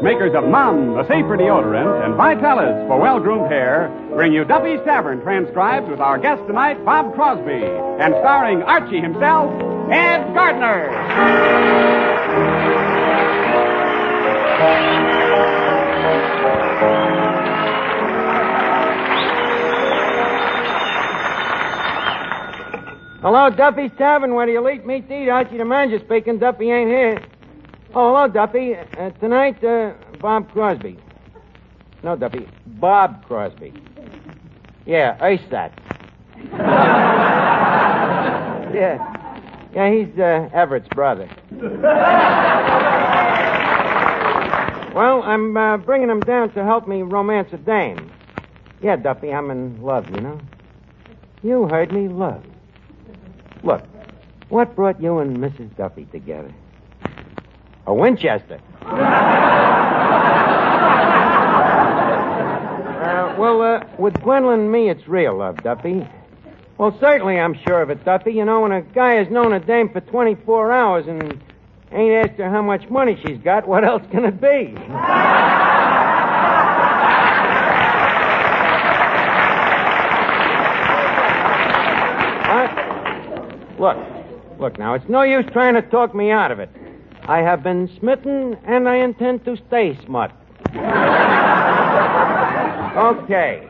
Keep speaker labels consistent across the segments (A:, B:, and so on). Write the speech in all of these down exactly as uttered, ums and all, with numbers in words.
A: makers of Mom, the safer deodorant, and Vitalis for well-groomed hair, bring you Duffy's Tavern, transcribed with our guest tonight, Bob Crosby, and starring Archie himself, Ed Gardner.
B: Hello, Duffy's Tavern, where the elite meet to eat. Archie the manager speaking. Duffy ain't here. Oh, hello, Duffy. Uh, tonight, uh, Bob Crosby. No, Duffy. Bob Crosby. Yeah, erase that. yeah. Yeah, he's uh, Everett's brother. Well, I'm uh, bringing him down to help me romance a dame. Yeah, Duffy, I'm in love, you know. You heard me, love. Look, what brought you and Missus Duffy together? A Winchester. uh, well, uh, with Gwendolyn and me, it's real love, Duffy. Well, certainly I'm sure of it, Duffy. You know, when a guy has known a dame for twenty-four hours and ain't asked her how much money she's got, what else can it be? What? Look, look now, it's no use trying to talk me out of it. I have been smitten, and I intend to stay smut. Okay.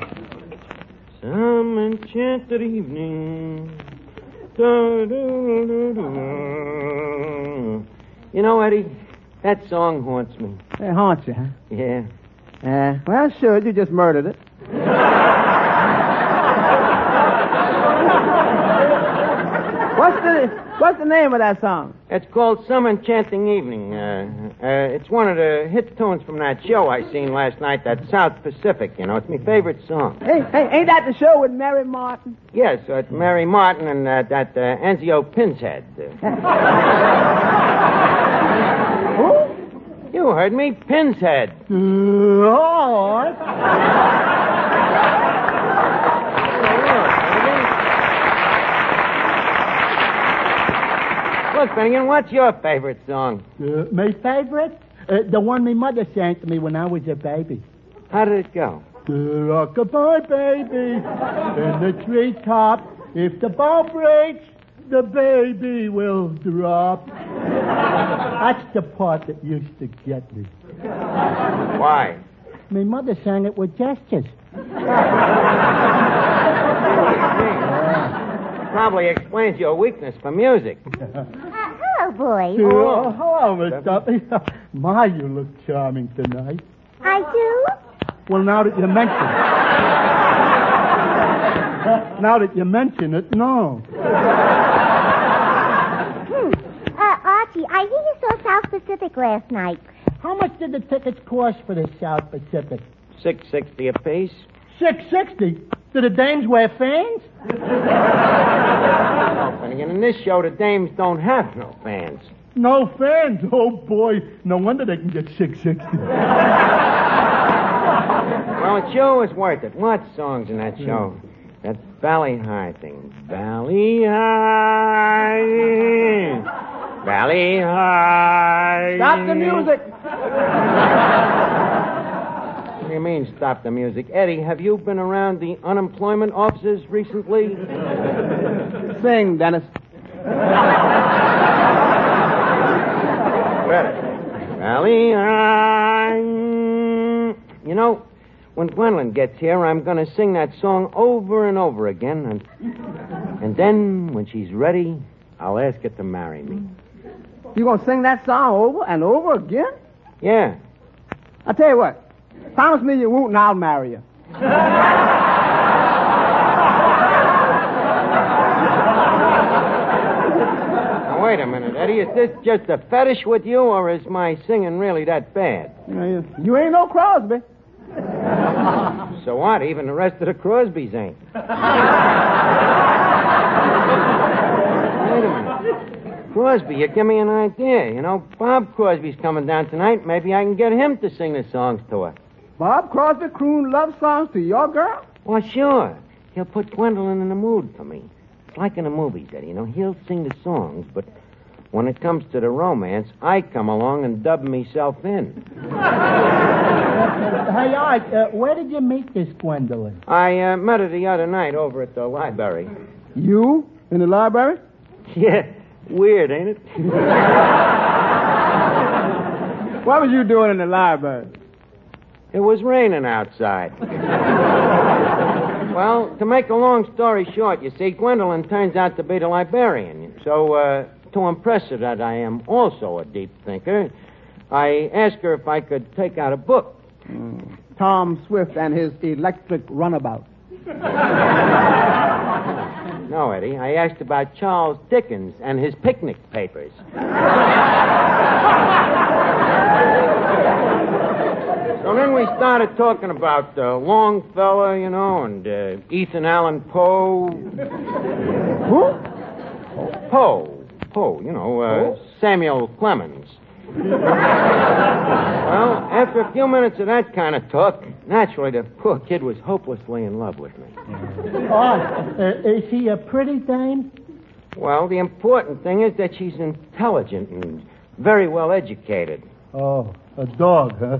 B: Some enchanted evening. You know, Eddie, that song haunts me.
C: It haunts you, huh?
B: Yeah.
C: Uh, well, sure, you just murdered it. What's the What's the name of that song?
B: It's called Some Enchanting Evening. Uh, uh, it's one of the hit tunes from that show I seen last night, that South Pacific, you know. It's my favorite song.
C: Hey, hey, ain't that the show with Mary Martin?
B: Yes, uh, it's Mary Martin and uh, that uh, Enzio Pinshead. Who? You heard me, Pinshead.
C: Lord.
B: Look, Finnegan, what's your favorite song?
C: Uh, my favorite? Uh, the one my mother sang to me when I was a baby.
B: How did it go?
C: Rock-a-bye, baby, in the treetop. If the ball breaks, the baby will drop. That's the part that used to get me.
B: Why?
C: My mother sang it with gestures.
B: Probably explains your weakness for music.
D: Uh, hello, boys.
C: Oh, hello, Miss Duffy. My, you look charming tonight.
D: I do?
C: Well, now that you mention it. Now that you mention it, no.
D: Hmm. Uh, Archie, I hear you saw South Pacific last night.
C: How much did the tickets cost for the South Pacific?
B: Six sixty apiece.
C: Six sixty? Do the dames wear fans?
B: Oh, Finnegan, in this show, the dames don't have no fans.
C: No fans? Oh, boy. No wonder they can get six sixty.
B: Well, it sure was worth it. What songs in that show? That Valley High thing. Valley High. Valley High.
C: Stop the music.
B: What do you mean, stop the music? Eddie, have you been around the unemployment offices recently?
C: Sing, Dennis.
B: Better. Valley High. You know, when Gwendolyn gets here, I'm going to sing that song over and over again. And, and then, when she's ready, I'll ask her to marry me.
C: You going to sing that song over and over again?
B: Yeah.
C: I'll tell you what. Promise me you won't, and I'll marry you.
B: Now, wait a minute, Eddie. Is this just a fetish with you, or is my singing really that bad?
C: You, you ain't no Crosby.
B: So what? Even the rest of the Crosbys ain't. Wait a minute. Crosby, you give me an idea. You know, Bob Crosby's coming down tonight. Maybe I can get him to sing the songs to her.
C: Bob Crosby croon love songs to your girl?
B: Well, sure. He'll put Gwendolyn in the mood for me. It's like in the movies, Eddie. You know, he'll sing the songs, but When it comes to the romance, I come along and dub myself in.
C: Hey, Art, uh, where did you meet this Gwendolyn?
B: I uh, met her the other night over at the library.
C: You? In the library?
B: Yeah, weird, ain't it?
C: What was you doing in the library?
B: It was raining outside. Well, to make a long story short, you see, Gwendolyn turns out to be the librarian. So, uh, to impress her that I am also a deep thinker, I asked her if I could take out a book.
E: Mm. Tom Swift and his electric runabout.
B: No, Eddie. I asked about Charles Dickens and his picnic papers. So then we started talking about uh, Longfellow, you know, and uh, Ethan Allen Poe.
C: Who?
B: Poe. Poe, you know, uh, Samuel Clemens. Well, after a few minutes of that kind of talk, naturally the poor kid was hopelessly in love with me.
C: Art, uh, is she a pretty dame?
B: Well, the important thing is that she's intelligent and very well educated.
C: Oh, a dog, huh?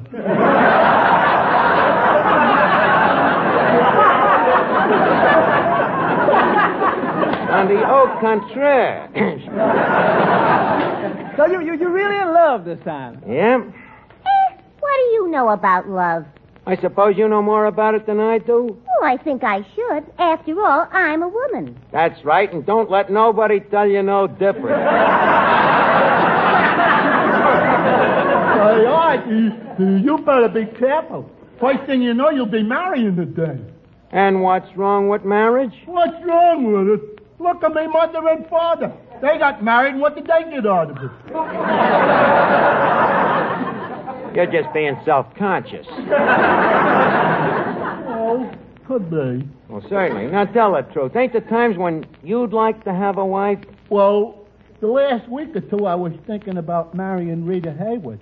B: On the au contraire.
E: So you, you, you're really in love this time?
B: Yeah?
D: Eh, what do you know about love?
B: I suppose you know more about it than I do?
D: Oh, I think I should. After all, I'm a woman.
B: That's right, and don't let nobody tell you no different.
C: Hey, Art, you, you better be careful. First thing you know, you'll be marrying today.
B: And what's wrong with marriage?
C: What's wrong with it? Look at me mother and father. They got married, and what did they get out of it?
B: You're just being self-conscious.
C: Oh, could be.
B: Well, certainly. Now tell the truth. Ain't there times when you'd like to have a wife?
C: Well, the last week or two, I was thinking about marrying Rita Hayworth.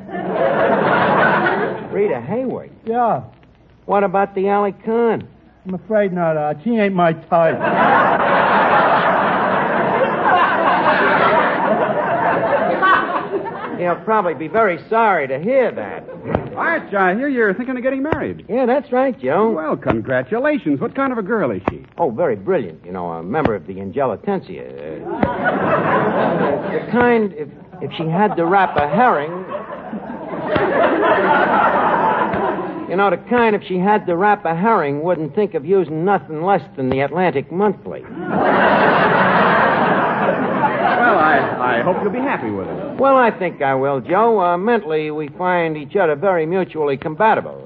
B: Rita Hayworth?
C: Yeah.
B: What about the Alley Khan?
C: I'm afraid not, Art. She ain't my type.
B: He'll probably be very sorry to hear that.
A: Arch, I hear you're thinking of getting married.
B: Yeah, that's right, Joe.
A: Well, congratulations. What kind of a girl is she?
B: Oh, very brilliant. You know, a member of the Angelitensia. Uh, the kind, if, if she had to wrap a herring... You know, the kind, if she had to wrap a herring, wouldn't think of using nothing less than the Atlantic Monthly.
A: Well, I, I hope you'll be happy with her.
B: Well, I think I will, Joe. Uh, mentally, we find each other very mutually compatible.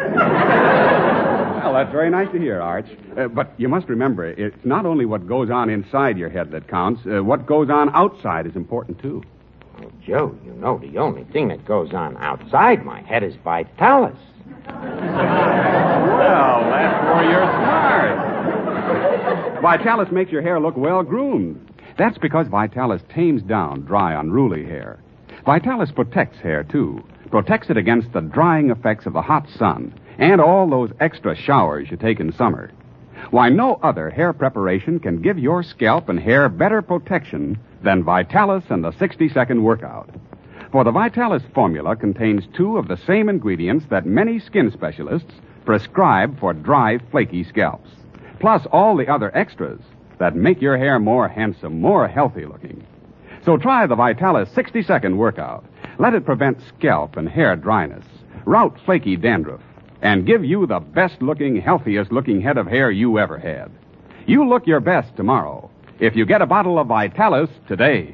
A: Well, that's very nice to hear, Arch. Uh, but you must remember, it's not only what goes on inside your head that counts. Uh, what goes on outside is important, too.
B: Well, Joe, you know the only thing that goes on outside my head is Vitalis.
A: Well, that's where you're smart. Vitalis makes your hair look well-groomed. That's because Vitalis tames down dry, unruly hair. Vitalis protects hair, too. Protects it against the drying effects of the hot sun and all those extra showers you take in summer. Why, no other hair preparation can give your scalp and hair better protection than Vitalis and the sixty-second workout. For the Vitalis formula contains two of the same ingredients that many skin specialists prescribe for dry, flaky scalps, plus all the other extras that make your hair more handsome, more healthy looking. So try the Vitalis sixty-second workout. Let it prevent scalp and hair dryness, rout flaky dandruff, and give you the best-looking, healthiest-looking head of hair you ever had. You look your best tomorrow if you get a bottle of Vitalis today.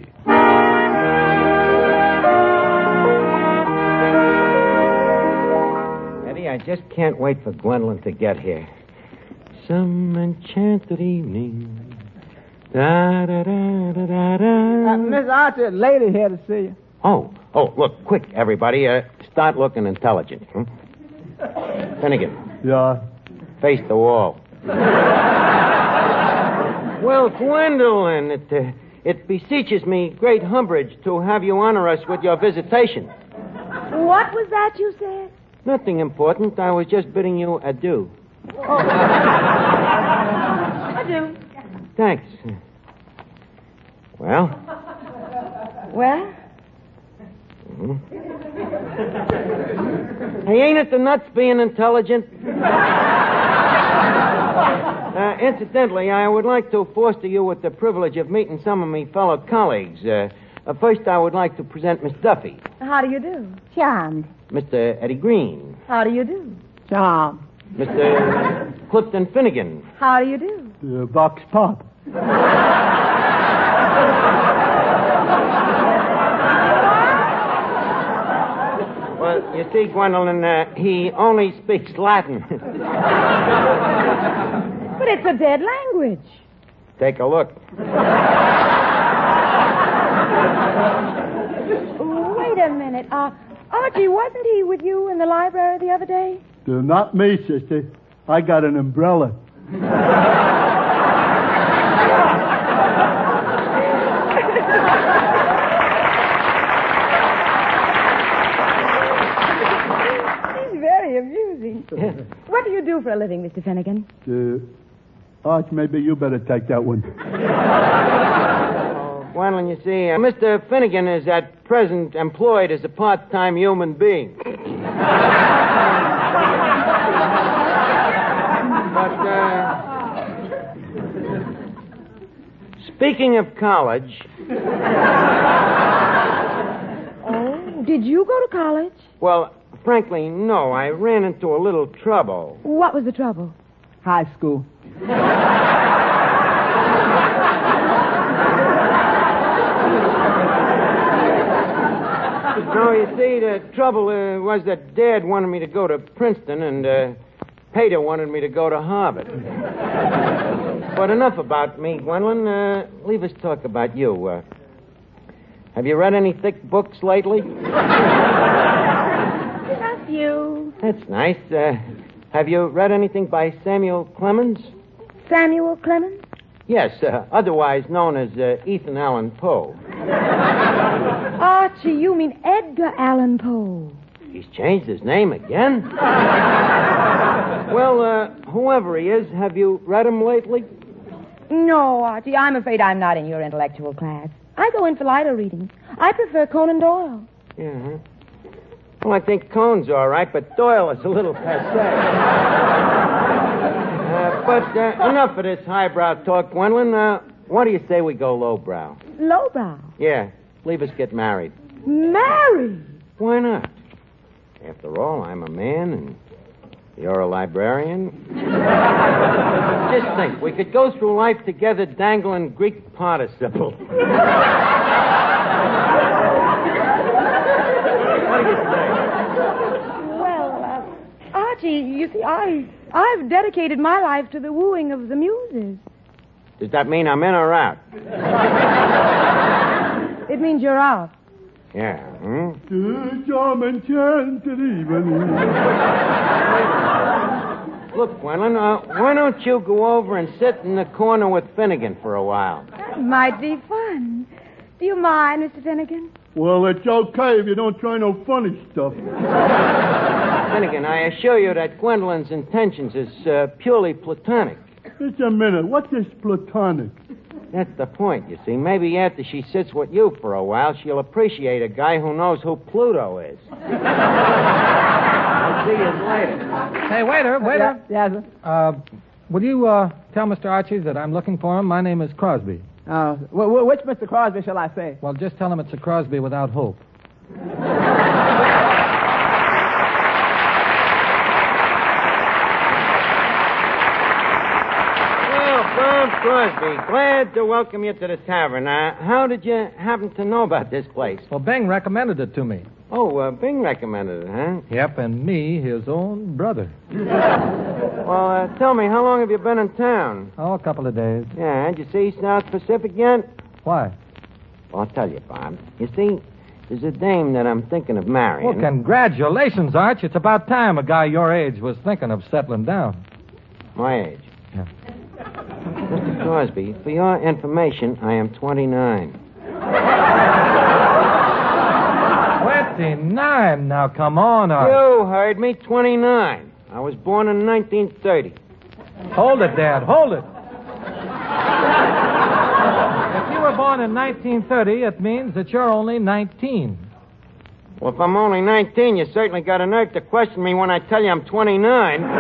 A: Eddie, I just can't wait for Gwendolyn to get here. Some enchanted evening. Da, da, da, da, da, da.
E: Uh, Miss Archer, lady here to see you.
B: Oh, oh, look, quick, everybody. Uh, start looking intelligent. Hmm? Finnegan,
C: Yeah.
B: face the wall. Well, Gwendolyn, it, uh, it beseeches me great umbrage to have you honor us with your visitation.
D: What was that you said?
B: Nothing important. I was just bidding you adieu.
D: Adieu.
B: Thanks. Well,
F: Well?
B: Hmm? Hey, ain't it the nuts being intelligent? uh, incidentally, I would like to foster you with the privilege of meeting some of my fellow colleagues. Uh, uh, first, I would like to present Miss Duffy.
F: How do you do?
D: Charmed.
B: Mister Eddie Green.
F: How do you do?
E: Charmed.
B: Mister Clifton Finnegan.
F: How do you do?
C: The Vox Pop.
B: Well, you see, Gwendolyn, uh, he only speaks Latin.
F: But it's a dead language.
B: Take a look.
F: Wait a minute. Uh, Archie, wasn't he with you in the library the other day?
C: Uh, not me, sister. I got an umbrella.
F: He's very amusing. What do you do for a living, Mister Finnegan?
C: Uh, Arch, maybe you better take that one.
B: Oh, Gwendolyn, you see, uh, Mister Finnegan is at present employed as a part-time human being. But, uh, speaking of college...
F: Oh, did you go to college?
B: Well, frankly, no. I ran into a little trouble.
F: What was the trouble?
E: High school.
B: No, you see, the trouble uh, was that Dad wanted me to go to Princeton and uh, Pater wanted me to go to Harvard. But enough about me, Gwendolyn. Uh, leave us talk about you. Uh, have you read any thick books lately?
F: A few.
B: That's nice. Uh, have you read anything by Samuel Clemens?
F: Samuel Clemens?
B: Yes, uh, otherwise known as uh, Ethan Allan Poe.
F: Archie, you mean Edgar Allan Poe.
B: He's changed his name again? Well, uh, whoever he is, have you read him lately?
F: No, Archie, I'm afraid I'm not in your intellectual class. I go in for lighter readings. I prefer Conan Doyle.
B: Yeah. Huh? Well, I think Cone's all right, but Doyle is a little passé. uh, but uh, enough of this highbrow talk, Gwendolyn. Uh, what do you say we go lowbrow?
F: Lowbrow.
B: Yeah, leave us get married.
F: Married?
B: Why not? After all, I'm a man and you're a librarian. Just think, we could go through life together dangling Greek participles. What do you say?
F: Well, uh, Archie, you see, I, I've dedicated my life to the wooing of the muses.
B: Does that mean I'm in or out?
F: It means you're out.
B: Yeah. Hmm? Look, Gwendolyn, uh, why don't you go over and sit in the corner with Finnegan for a while?
F: That might be fun. Do you mind, Mister Finnegan?
C: Well, it's okay if you don't try no funny stuff.
B: Finnegan, I assure you that Gwendolyn's intentions is uh, purely platonic.
C: Just a minute. What's this platonic?
B: That's the point, you see. Maybe after she sits with you for a while, she'll appreciate a guy who knows who Pluto is. I'll see you later.
G: Hey, waiter, waiter.
E: Yeah, yes, sir.
G: Uh, will you uh, tell Mister Archie that I'm looking for him? My name is Crosby.
E: Uh, wh- wh- which Mister Crosby shall I say?
G: Well, just tell him it's a Crosby without hope.
B: Bob Crosby, glad to welcome you to the tavern. Uh, how did you happen to know about this place?
G: Well, Bing recommended it to me.
B: Oh, uh, Bing recommended it, huh?
G: Yep, and me, his own brother.
B: Well, uh, tell me, how long have you been in town?
G: Oh, a couple of days.
B: Yeah, did you see South Pacific yet?
G: Why?
B: Well, I'll tell you, Bob. You see, there's a dame that I'm thinking of marrying.
G: Well, congratulations, Arch. It's about time a guy your age was thinking of settling down.
B: My age?
G: Yeah.
B: Mister Crosby, for your information, I am twenty-nine.
G: twenty-nine? Now, come on, Arch.
B: You heard me, twenty-nine. I was born in nineteen thirty.
G: Hold it, Dad. Hold it. If you were born born in nineteen thirty, it means that you're only nineteen.
B: Well, if I'm only nineteen, you certainly got a nerve to question me when I tell you I'm twenty-nine.
G: Well,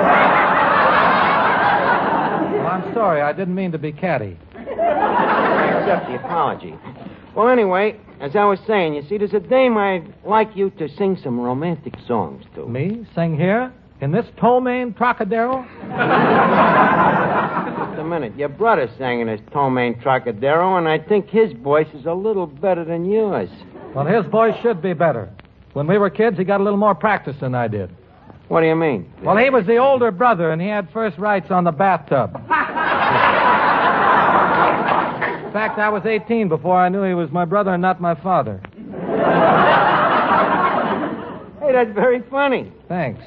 G: I'm sorry. I didn't mean to be catty.
B: Accept the apology. Well, anyway, as I was saying, you see, there's a dame I'd like you to sing some romantic songs to.
G: Me? Sing here? In this Ptomaine Trocadero?
B: Just a minute. Your brother sang in his Ptomaine Trocadero, and I think his voice is a little better than yours.
G: Well, his voice should be better. When we were kids, he got a little more practice than I did.
B: What do you mean?
G: Well, he was the older brother, and he had first rights on the bathtub. In fact, I was eighteen before I knew he was my brother and not my father.
B: Hey, that's very funny.
G: Thanks.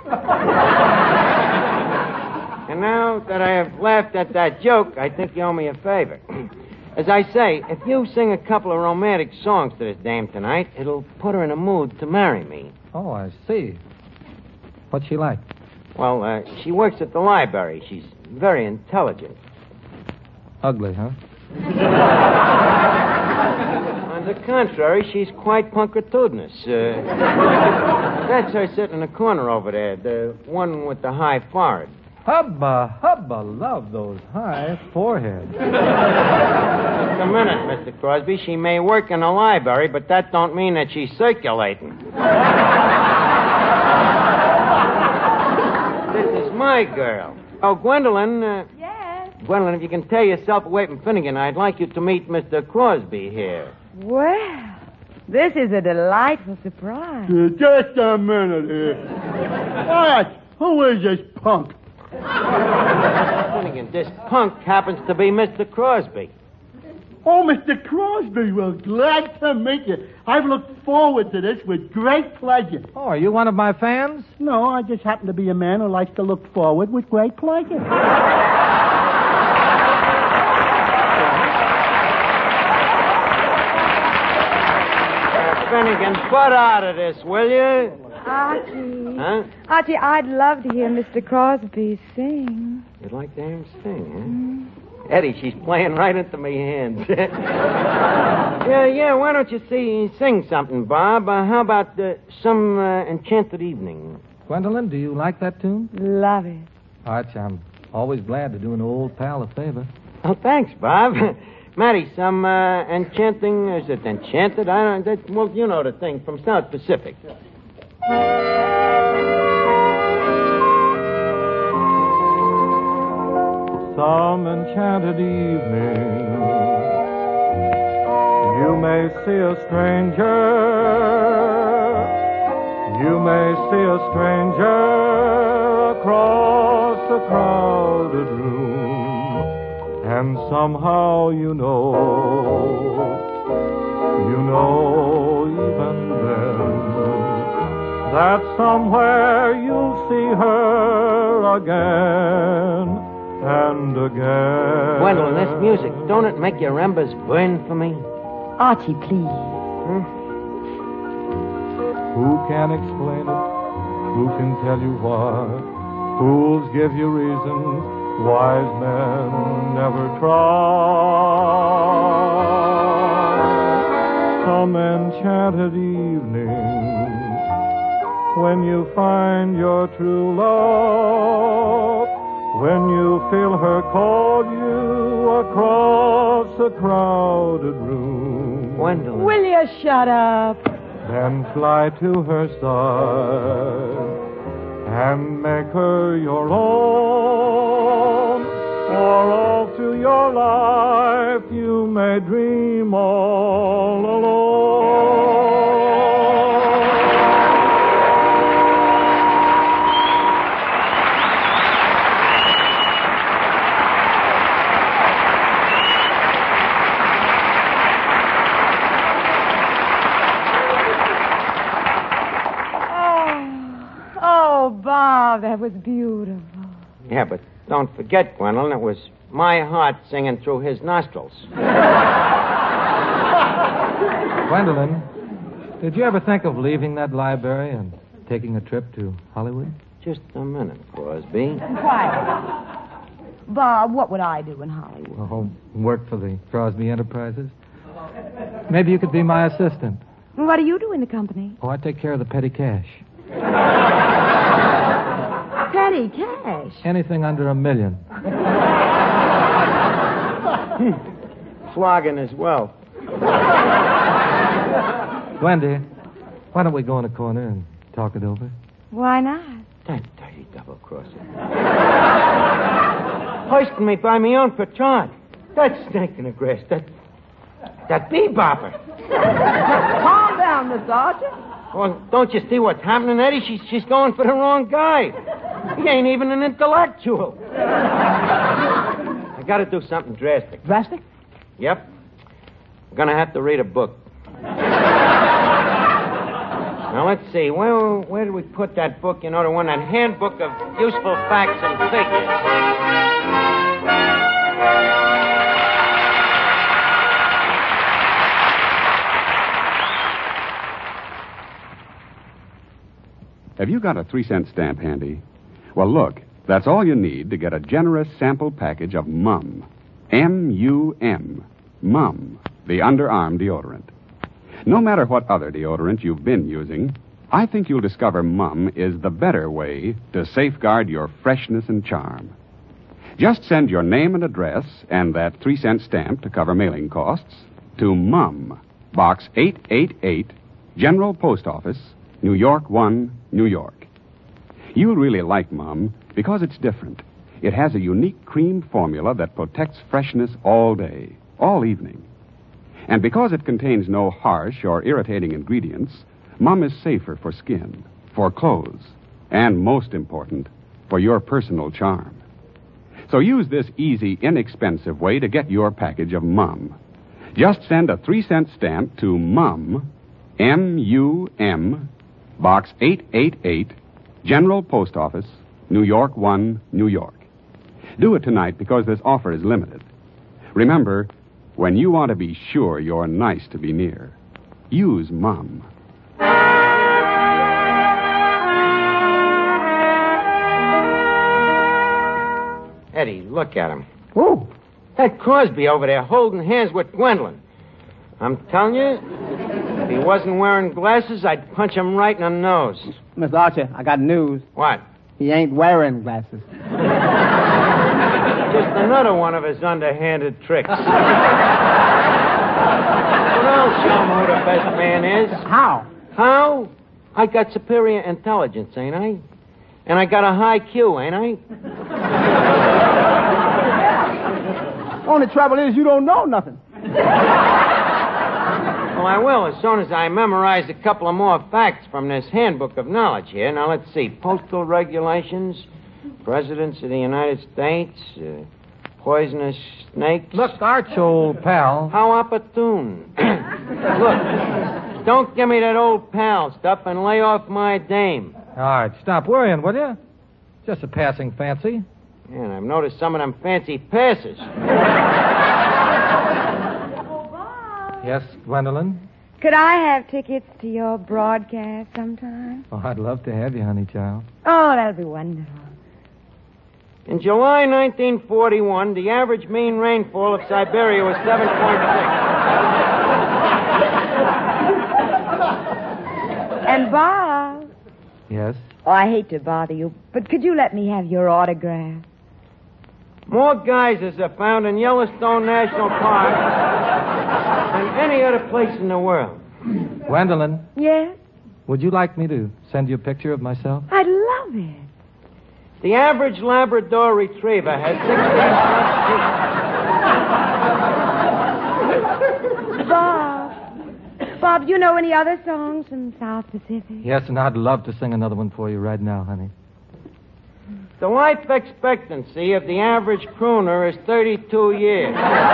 B: And now that I have laughed at that joke, I think you owe me a favor. As I say, if you sing a couple of romantic songs to this dame tonight, it'll put her in a mood to marry me.
G: Oh, I see. What's she like?
B: Well, uh, she works at the library. She's very intelligent.
G: Ugly, huh?
B: On the contrary, she's quite punctitudinous. Uh, that's her sitting in the corner over there, the one with the high forehead.
G: Hubba, hubba, love those high foreheads.
B: Just a minute, Mister Crosby. She may work in a library, but that don't mean that she's circulating. This is my girl. Oh, Gwendolyn. Uh,
F: Yes?
B: Gwendolyn, if you can tear yourself away from Finnegan, I'd like you to meet Mister Crosby here.
F: Well, this is a delightful surprise.
C: Uh, just a minute here. What? Who is this punk?
B: Finnegan, this punk happens to be Mister Crosby.
C: Oh, Mister Crosby, well, glad to meet you. I've looked forward to this with great pleasure.
G: Oh, are you one of my fans?
C: No, I just happen to be a man who likes to look forward with great pleasure.
B: Finnegan, put out of this, will you?
F: Archie.
B: Huh?
F: Archie, I'd love to hear Mister Crosby sing.
B: You'd like to hear him sing, huh? Mm. Eddie, she's playing right into my hands. yeah, yeah, why don't you see, sing something, Bob? Uh, how about uh, some uh, Enchanted Evening?
G: Gwendolyn, do you like that tune?
F: Love it.
G: Arch, I'm always glad to do an old pal a favor.
B: Oh, thanks, Bob. Matty, some uh, enchanting, is it Enchanted? I don't, that, well, you know the thing, from South Pacific.
G: Some enchanted evening, you may see a stranger, you may see a stranger across a crowded room, and somehow you know, you know even then, that somewhere you'll see her again. And again.
B: Gwendolyn, this music, don't it make your embers burn for me?
F: Archie, please.
B: Hmm?
G: Who can explain it? Who can tell you why? Fools give you reasons, wise men never try. Some enchanted evening, when you find your true love, when you feel her call you across a crowded room.
B: Gwendolyn.
F: Will you shut up?
G: Then fly to her side and make her your own. For all through your life you may dream all alone.
F: Bob, that was beautiful.
B: Yeah, but don't forget, Gwendolyn, it was my heart singing through his nostrils.
G: Gwendolyn, did you ever think of leaving that library and taking a trip to Hollywood?
B: Just a minute, Crosby.
F: Quiet. Bob, what would I do in Hollywood?
G: Oh, work for the Crosby Enterprises? Maybe you could be my assistant.
F: What do you do in the company?
G: Oh, I take care of the petty cash.
F: Petty cash.
G: Anything under a million.
B: Flogging as well.
G: Wendy, why don't we go in a corner and talk it over?
F: Why not?
B: That dirty double-crosser. Hoisting me by my own petard. That snake in the grass. That... That bee-bopper.
F: Calm down, Miss Archer.
B: Well, don't you see what's happening, Eddie? She's, she's going for the wrong guy. He ain't even an intellectual. I gotta do something drastic.
E: Drastic?
B: Yep. I'm gonna have to read a book. Now, let's see. Where, where did we put that book? You know, the one, that handbook of useful facts and figures.
A: Have you got a three-cent stamp handy? Well, look, that's all you need to get a generous sample package of Mum. M U M. Mum, the underarm deodorant. No matter what other deodorant you've been using, I think you'll discover Mum is the better way to safeguard your freshness and charm. Just send your name and address and that three-cent stamp to cover mailing costs to Mum, Box eight eighty-eight, General Post Office, New York one, New York. You'll really like Mum because it's different. It has a unique cream formula that protects freshness all day, all evening. And because it contains no harsh or irritating ingredients, Mum is safer for skin, for clothes, and most important, for your personal charm. So use this easy, inexpensive way to get your package of Mum. Just send a three-cent stamp to Mum, M U M, Box eight eighty-eight, General Post Office, New York one, New York. Do it tonight because this offer is limited. Remember, when you want to be sure you're nice to be near, use Mum.
B: Eddie, look at him.
E: Who?
B: That Crosby over there holding hands with Gwendolyn. I'm telling you, if he wasn't wearing glasses, I'd punch him right in the nose.
E: Miss Archer, I got news.
B: What?
E: He ain't wearing glasses.
B: Just another one of his underhanded tricks. Well, I'll show him who the best man is.
E: How?
B: How? I got superior intelligence, ain't I? And I got a high Q, ain't I?
E: Only trouble is you don't know nothing.
B: Well, I will as soon as I memorize a couple of more facts from this handbook of knowledge here. Now, let's see. Postal regulations, presidents of the United States, uh, poisonous snakes.
G: Look, Arch, old pal.
B: How opportune. Look, don't give me that old pal stuff and lay off my dame.
G: All right, stop worrying, will you? Just a passing fancy.
B: Yeah, and I've noticed some of them fancy passes.
G: Yes, Gwendolyn?
F: Could I have tickets to your broadcast sometime?
G: Oh, I'd love to have you, honey child.
F: Oh, that'll be wonderful.
B: In July nineteen forty-one, the average mean rainfall of Siberia was seven point six.
F: And Bob.
G: Yes?
F: Oh, I hate to bother you, but could you let me have your autograph?
B: More geysers are found in Yellowstone National Park than any other place in the world.
G: Gwendolyn,
F: Yes?
G: would you like me to send you a picture of myself?
F: I'd love it.
B: The average Labrador Retriever has sixteen front teeth.
F: Bob. Bob, do you know any other songs from South Pacific?
G: Yes, and I'd love to sing another one for you right now, honey.
B: The life expectancy of the average crooner is thirty-two years.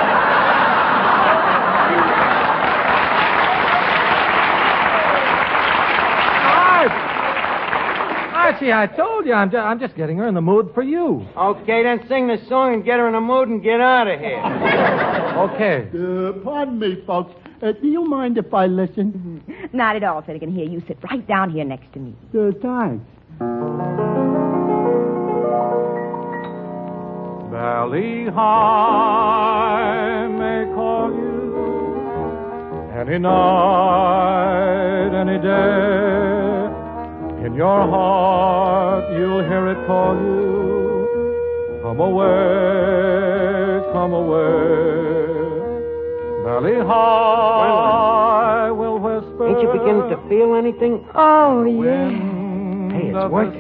G: Archie, I told you, I'm, ju- I'm just getting her in the mood for you.
B: Okay, then sing the song and get her in the mood and get out of here.
G: Okay.
C: Uh, pardon me, folks. Uh, do you mind if I listen?
F: Not at all, so they can hear you. Sit right down here next to me.
C: Uh, thanks.
G: Valley High may call you, and Any night, any day, in your heart you'll hear it call you. Come away, come away. Valley High will whisper.
B: Ain't you beginning to feel anything?
F: Oh, yeah.
B: Hey, it's working.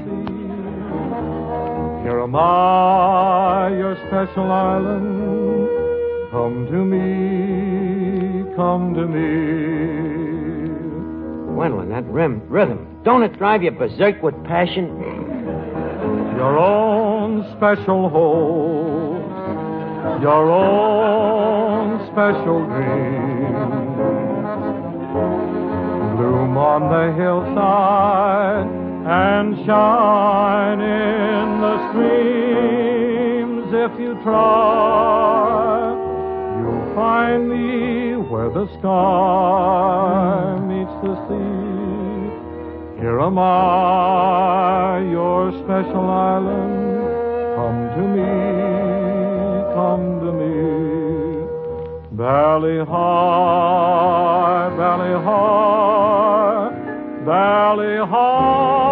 G: Here am I, your special island. Come to me, come to me.
B: Gwendolyn, that rim, rhythm, don't it drive you berserk with passion?
G: Your own special host, your own special dream. Bloom on the hillside and shine in the streams. If you try, you'll find me where the sky meets the sea. Here am I, your special island. Come to me, come to me. Valley High, Valley High, Valley High.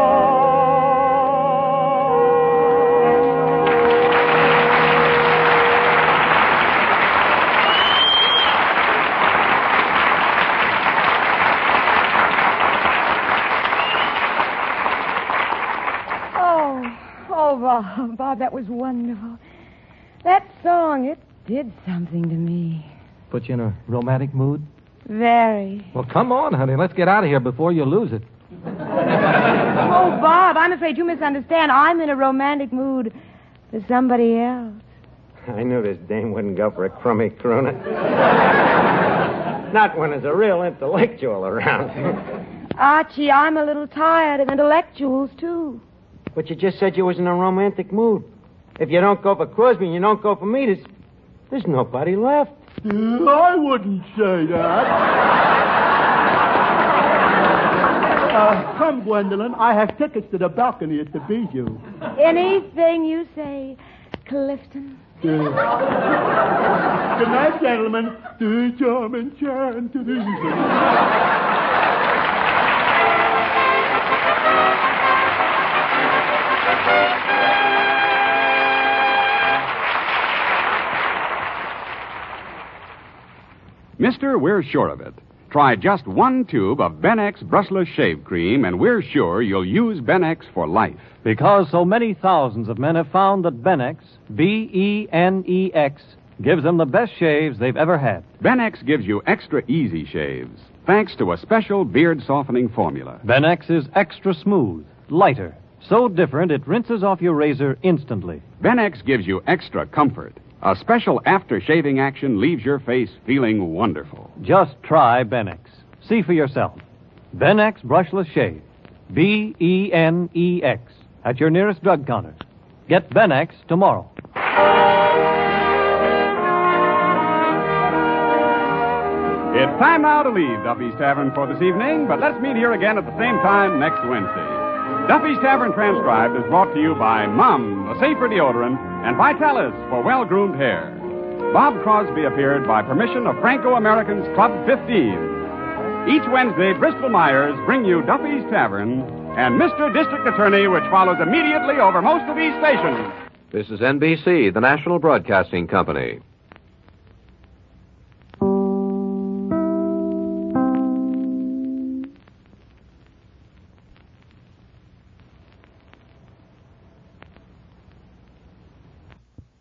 F: Oh, Bob, Bob, that was wonderful. That song, it did something to me.
H: Put you in a romantic mood?
F: Very.
H: Well, come on, honey. Let's get out of here before you lose it.
F: Oh, Bob, I'm afraid you misunderstand. I'm in a romantic mood for somebody else.
B: I knew this dame wouldn't go for a crummy crooner. Not when there's a real intellectual around.
F: Archie, I'm a little tired of intellectuals, too.
B: But you just said you was in a romantic mood. If you don't go for Crosby and you don't go for me, there's, there's nobody left.
C: I wouldn't say that. uh, come, Gwendolyn. I have tickets to the balcony at the Bijou.
F: Anything you say, Clifton.
C: Uh, good night, gentlemen. To charm and chant to the
A: Mister, we're sure of it. Try just one tube of Benex Brushless Shave Cream, and we're sure you'll use Benex for life.
H: Because so many thousands of men have found that Benex, B E N E X, gives them the best shaves they've ever had.
A: Benex gives you extra easy shaves, thanks to a special beard-softening formula.
H: Benex is extra smooth, lighter, so different it rinses off your razor instantly.
A: Benex gives you extra comfort. A special after-shaving action leaves your face feeling wonderful.
H: Just try Benex. See for yourself. Benex Brushless Shave. B E N E X. At your nearest drug counter. Get Benex tomorrow.
A: It's time now to leave Duffy's Tavern for this evening, but let's meet here again at the same time next Wednesday. Duffy's Tavern Transcribed is brought to you by Mum, the safer deodorant, and Vitalis for well-groomed hair. Bob Crosby appeared by permission of Franco-Americans Club fifteen. Each Wednesday, Bristol Myers bring you Duffy's Tavern and Mister District Attorney, which follows immediately over most of these stations.
I: This is N B C, the National Broadcasting Company.